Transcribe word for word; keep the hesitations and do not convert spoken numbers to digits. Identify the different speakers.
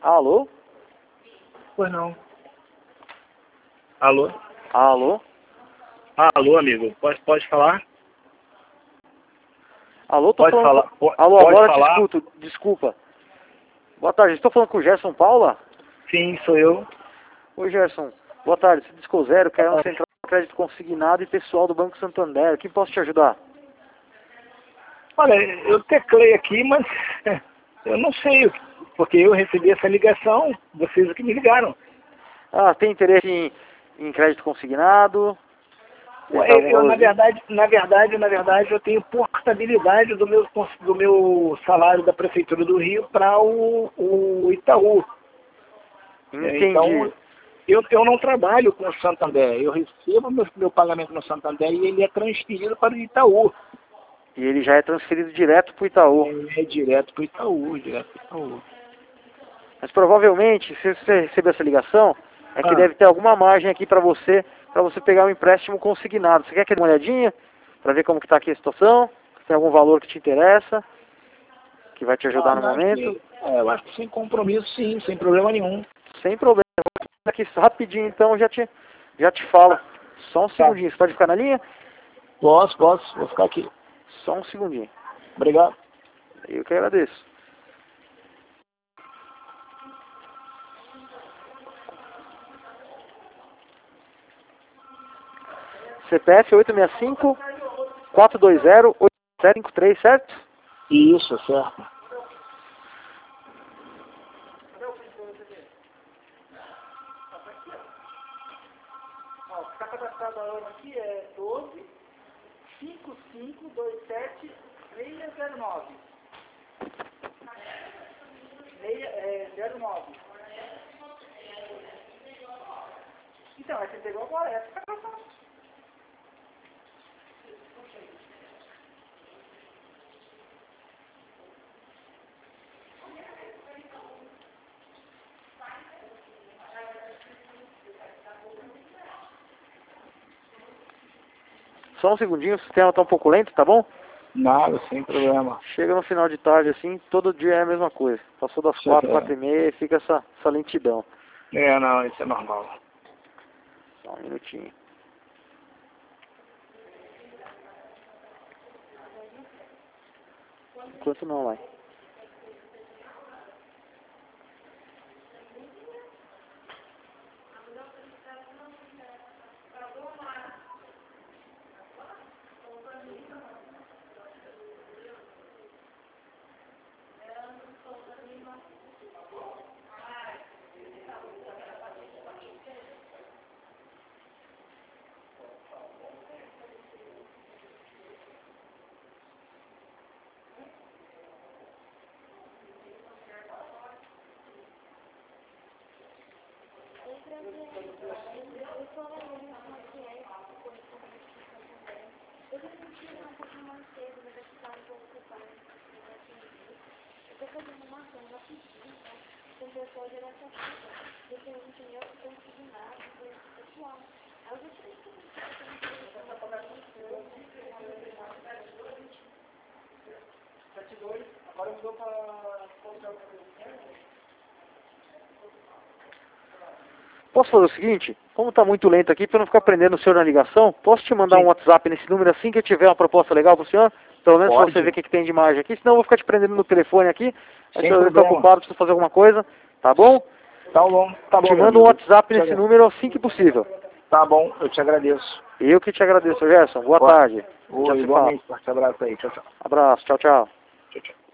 Speaker 1: Alô?
Speaker 2: Pois não. Alô?
Speaker 1: Alô?
Speaker 2: Alô, amigo. Pode, pode falar?
Speaker 1: Alô, tô
Speaker 2: Pode
Speaker 1: falando
Speaker 2: falar.
Speaker 1: com...
Speaker 2: Pode,
Speaker 1: Alô,
Speaker 2: pode
Speaker 1: agora te
Speaker 2: falar?
Speaker 1: escuto, desculpa. Boa tarde, estou falando com o Gerson Paula?
Speaker 2: Sim, sou eu.
Speaker 1: Oi, Gerson. Boa tarde, Cisco Zero, que é um central de crédito consignado e pessoal do Banco Santander. O que posso te ajudar?
Speaker 2: Olha, eu teclei aqui, mas eu não sei, porque eu recebi essa ligação, vocês que me ligaram.
Speaker 1: Ah, tem interesse em, em crédito consignado?
Speaker 2: Ué,
Speaker 1: Tem algum
Speaker 2: Eu, na
Speaker 1: valorzinho?
Speaker 2: verdade, na verdade, na verdade, eu tenho portabilidade do meu, do meu salário da Prefeitura do Rio para o, o Itaú. É,
Speaker 1: Entendi.
Speaker 2: Então, eu, eu não trabalho com o Santander, eu recebo meu, meu pagamento no Santander e ele é transferido para o Itaú.
Speaker 1: E ele já é transferido direto para o Itaú.
Speaker 2: É, é direto para o Itaú, direto para o Itaú.
Speaker 1: Mas provavelmente, se você receber essa ligação, é que
Speaker 2: Ah,
Speaker 1: deve ter alguma margem aqui para você, para você pegar um empréstimo consignado. Você quer que eu dê uma olhadinha? Para ver como que está aqui a situação? Se tem algum valor que te interessa? Que vai te
Speaker 2: ah
Speaker 1: ajudar no
Speaker 2: não,
Speaker 1: momento?
Speaker 2: que, é, eu acho que sem compromisso sim, sem problema nenhum.
Speaker 1: Sem problema. Aqui rapidinho então, já te, já te falo. Só um
Speaker 2: Tá.
Speaker 1: segundinho. Você pode ficar na linha?
Speaker 2: Posso, posso, vou ficar aqui.
Speaker 1: Só um segundinho.
Speaker 2: Obrigado.
Speaker 1: Eu que agradeço. C P F oito seis cinco, quatro dois zero, oito zero cinco três, certo?
Speaker 2: Isso, certo.
Speaker 1: Ó, o que está cadastrado agora aqui é doze, cinco cinco dois sete, seis zero nove. É, zero nove. Então, essa pegou agora, essa está cadastrada. Só um segundinho, o sistema está um pouco lento, tá bom?
Speaker 2: Nada, sem problema.
Speaker 1: Chega no final de tarde assim, todo dia é a mesma coisa. Passou das quatro, quatro e meia e fica essa, essa lentidão.
Speaker 2: É, não, isso é normal.
Speaker 1: Só um minutinho. Enquanto não vai. Posso fazer o seguinte? Como está muito lento aqui, para não ficar prendendo o senhor na ligação, posso te mandar um
Speaker 2: Sim.
Speaker 1: WhatsApp nesse número assim que eu tiver uma proposta legal para o senhor? Pelo menos para
Speaker 2: Pode.
Speaker 1: você ver o que, que tem de imagem aqui, senão eu vou ficar te prendendo no telefone aqui. Aí
Speaker 2: Sem
Speaker 1: se você está
Speaker 2: problema.
Speaker 1: ocupado, precisa fazer alguma coisa, tá bom?
Speaker 2: Tá bom, tá bom,
Speaker 1: Te
Speaker 2: meu
Speaker 1: mando um
Speaker 2: amigo.
Speaker 1: WhatsApp
Speaker 2: Te
Speaker 1: nesse
Speaker 2: agra-
Speaker 1: número assim que possível.
Speaker 2: Tá bom, eu te agradeço.
Speaker 1: Eu que te agradeço, Gerson. Boa
Speaker 2: Boa.
Speaker 1: tarde. Já
Speaker 2: Oi,
Speaker 1: se fala.
Speaker 2: igualmente, forte abraço aí. Tchau, tchau.
Speaker 1: Abraço. Tchau, tchau.
Speaker 2: Tchau, tchau.